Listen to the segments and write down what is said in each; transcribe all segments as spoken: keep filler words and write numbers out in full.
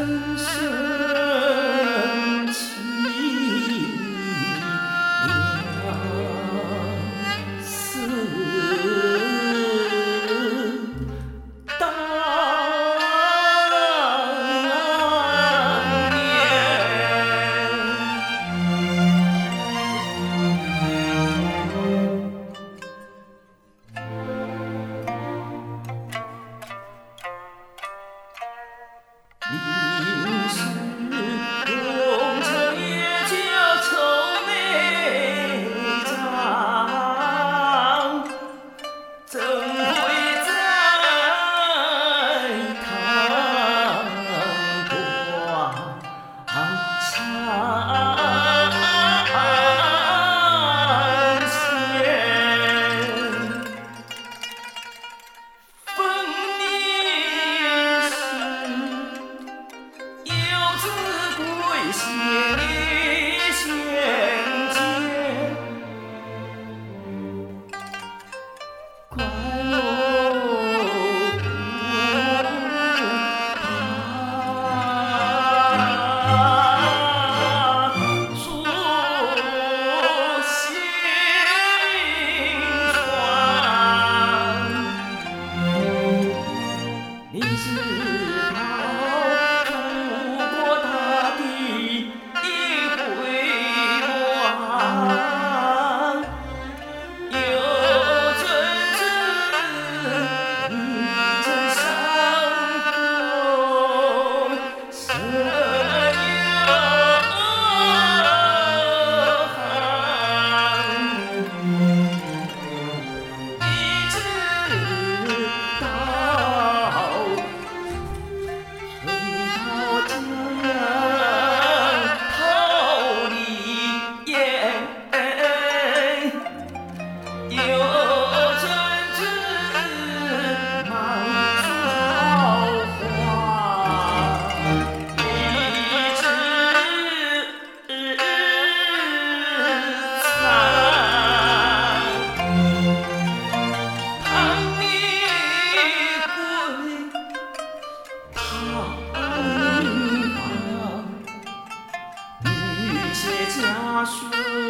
深深凄凉思当年。明时红尘也叫愁眉张，怎会在堂广场前？丰年时游子归先相见，怪我不说心酸。你知道祖国大地已辉煌，有真知你真伤风，深有寒。你知道春桃江桃李烟，有真知满树桃花，一枝残。倘你归堂女写家书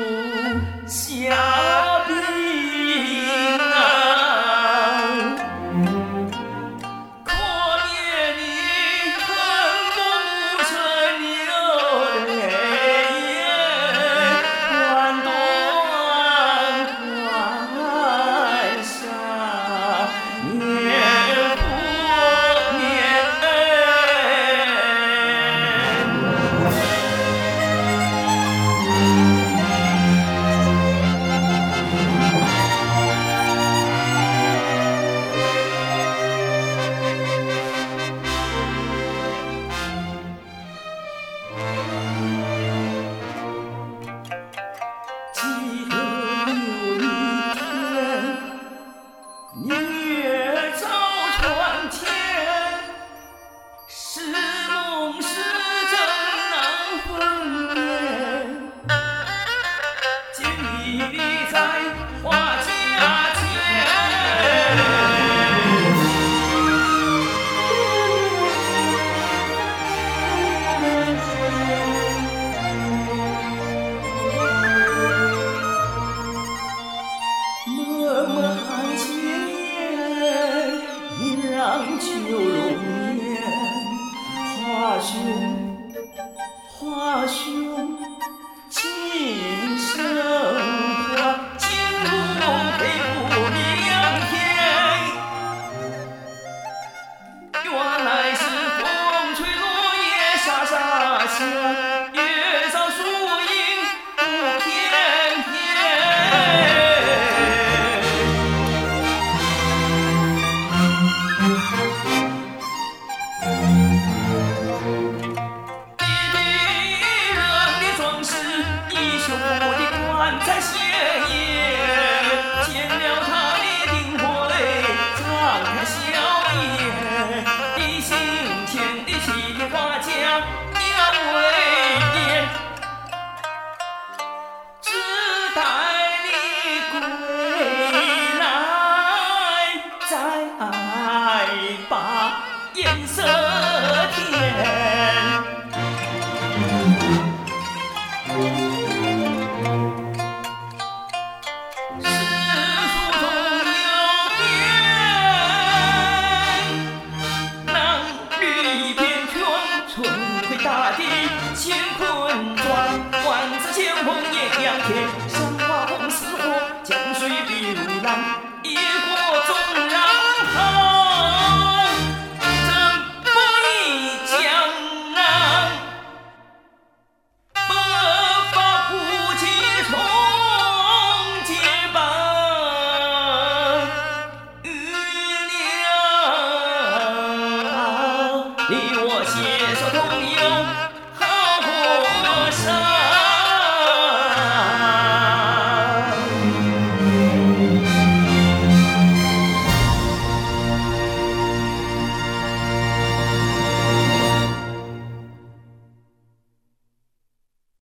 下笔难，可怜你恨我母亲流泪眼，万段怀下年复年。记得有一天，明月照船前，是梦是真难分辨，见你立在花架前。脉脉含千年，依然旧容颜。华兄，华兄，情深花，情路配不明天。原来是风吹落叶沙沙响，月照树影不偏偏。在鲜艳，见了他的定会，敞开笑颜。一心千里七天花将要为念，只待你归来，再把颜色添。 春回大地乾坤转，万紫千红艳阳天。